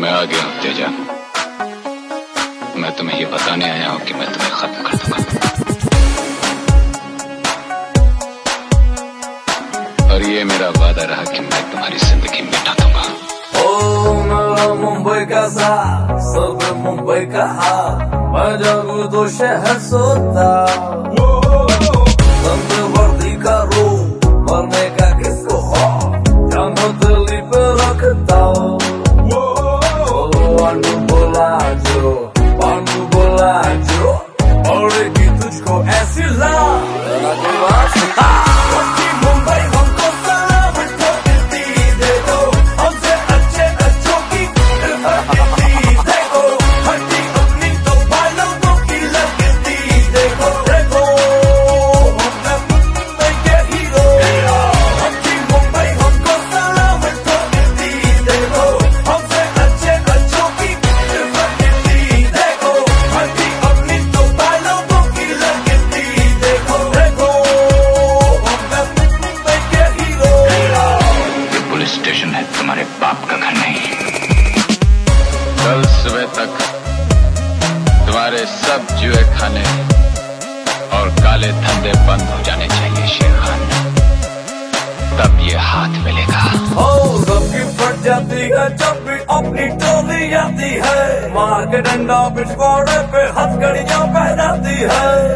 मैं आ गया हूँ तेजा। मैं तुम्हें ये बताने आया हूँ कि मैं तुम्हें खत्म कर दूंगा। और ये मेरा वादा रहा कि मैं तुम्हारी जिंदगी मिटा दूंगा। ओ मेरा मुंबई का सा सब मुंबई का हाल, मैं जागू तो शहर सोता। संत वर्दी का रू मरने का किसको हो, जान हथेली पे रखता हूँ। पांडु बोला जो और की तुझको ऐसी ला मुंबई हमको सलाम ठोकती देखो, हमसे अच्छे अच्छों की देखो, हड्डी अपनी तो बालों की लगती देखो। देखो मुंबई के हीरो, अच्छी मुंबई हमको सलाम ठोकती देखो, हमसे अच्छे अच्छों की देखो, हड्डी अपनी तो बालों की लगती देखो। देखो पुलिस स्टेशन है, तुम्हारे बाप का घर नहीं। कल सुबह तक तुम्हारे सब जुए खाने और काले धंधे बंद हो जाने चाहिए शेर खान, तब ये हाथ मिलेगा। सबकी फट जाती है जब भी अपनी टोली आती है, मार के डंडा पिछवाड़े पे हथकड़ियां पहनाती है।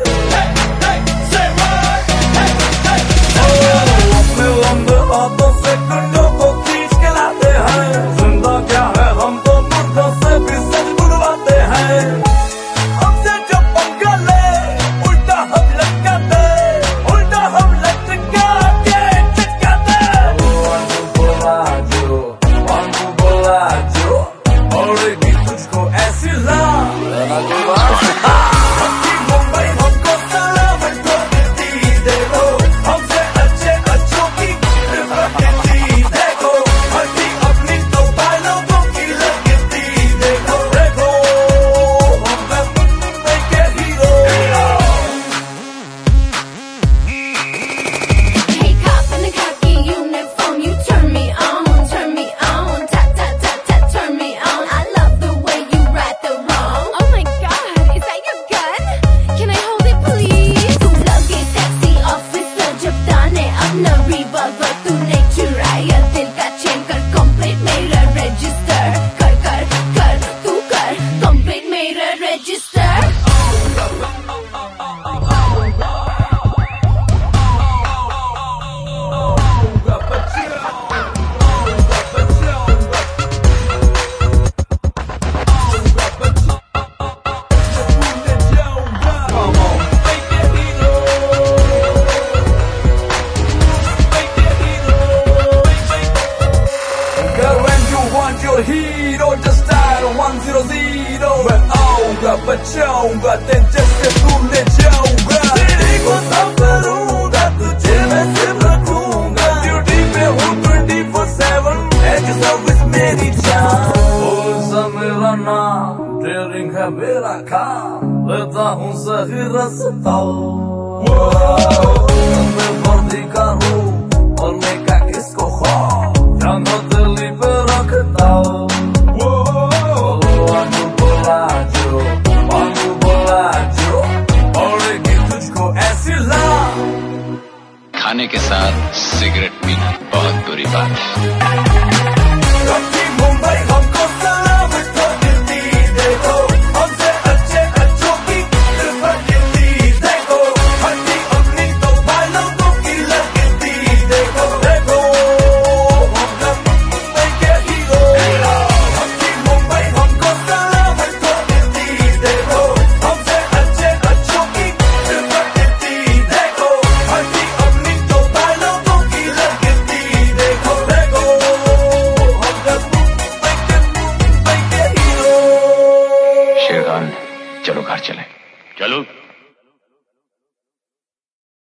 अपने लंबे हाथों से कुंडों को खींच के लाते हैं, जिंदा क्या है हम तो मुर्दों से भी सच बुलवाते हैं। हमसे जो पंगा ले उल्टा हम लटकाते, उल्टा हम लटका के चिटकाते। पांडु बोला जो और की तुझको ऐसी ला मुंबई हमको सलाम ठोकती देखो, हमसे अच्छे अच्छों की देखो, हड्डी अपनी तो बालों की लगती देखो। देखो मुंबई के hero. Hey, cop in the khaki uniform, you turn me on, ta ta ta ta, turn me on. I love the way you right the wrong. Oh my God, is that your gun? Can I hold it, please? तू लगे sexy officer जब ताने अपना revolver तूने चुराया दिल का chain, कर complete मेरा register, कर कर कर तू कर complete मेरा register. Girl, when you want your hero, just dial 100. मैं आऊंगा बचाऊंगा तेरे से दूर ले जाऊंगा, तेरे को सब करूंगा, तुझे मैं सिर्फ रखूंगा। ड्यूटी पे हूँ 24/7, एज सर्विस मेरी जान। पुलिस है मेरा नाम, ड्रिलिंग है मेरा काम, लेता हूँ सही रास्ता। मैं वर्दी का हूँ और मैं